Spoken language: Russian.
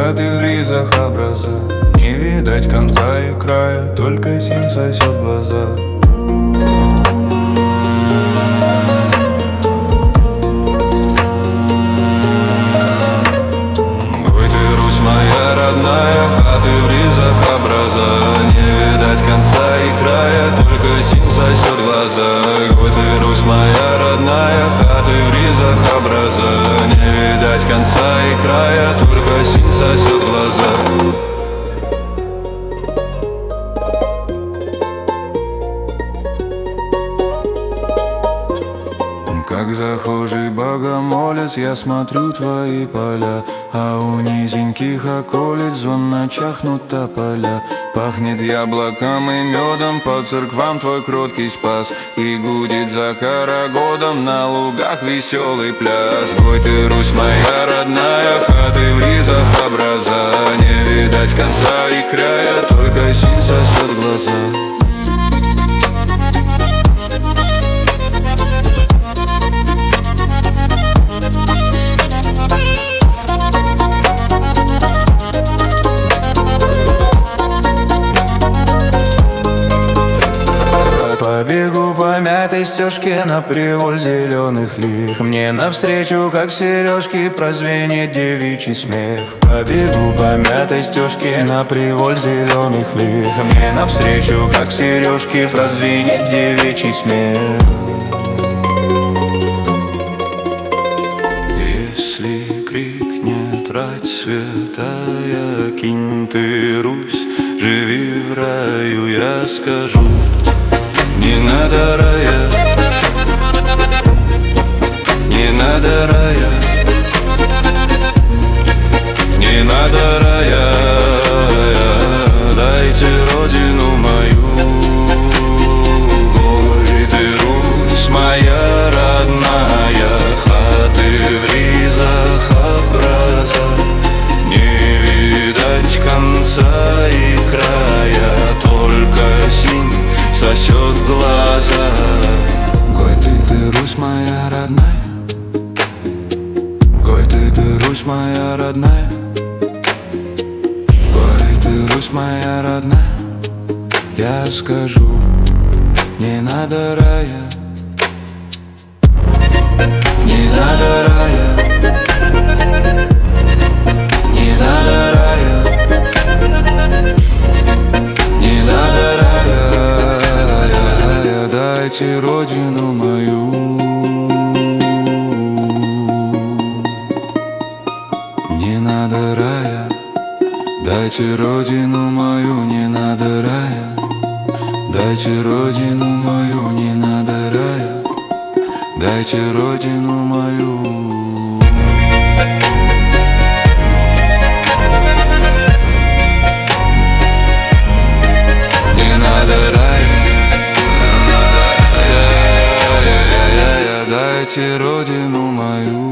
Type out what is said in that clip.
хаты в ризах образа. Не видать конца и края, только синь сосет глаза. Ой, ты, Русь моя родная, хаты в ризах образа. Не видать конца и края, только синь сосет глаза. Ой, ты, Русь моя родная, хаты в ризах образа. Не видать конца и края, только синь сосет глаза. Как захожий богомолец, я смотрю твои поля, а у низеньких околиц звонно чахнут тополя. Пахнет яблоком и медом, по церквам твой кроткий спас, и гудит за карагодом на лугах веселый пляс. Гой ты, Русь моя родная, хаты в ризах образа. Не видать конца и края, только синь сосет глаза. Побегу по мятой стежке на приволь зеленых лих. Мне навстречу, как сережки, прозвенит девичий смех. Побегу по мятой стежке на приволь зеленых лих. Мне навстречу, как сережки, прозвенит девичий смех. Если крикнет рать святая, кинь ты, Русь, живи в раю, я скажу: не надо рая, не надо рая, не надо рая. Дайте родину мою. Ой, ты, Русь моя родная, хаты в ризах образа. Не видать конца и края, только синь сосет глаза. Гой ты, Русь моя родная. Гой ты, Русь моя родная. Гой ты, Русь моя родная. Я скажу: не надо рая, не надо рая, не надо рая, не надо рая. Дайте родину мою. Не надо рая, дайте родину мою. Не надо рая, дайте родину мою. Не надо рая, дайте родину мою. Не надо рая, дайте родину мою.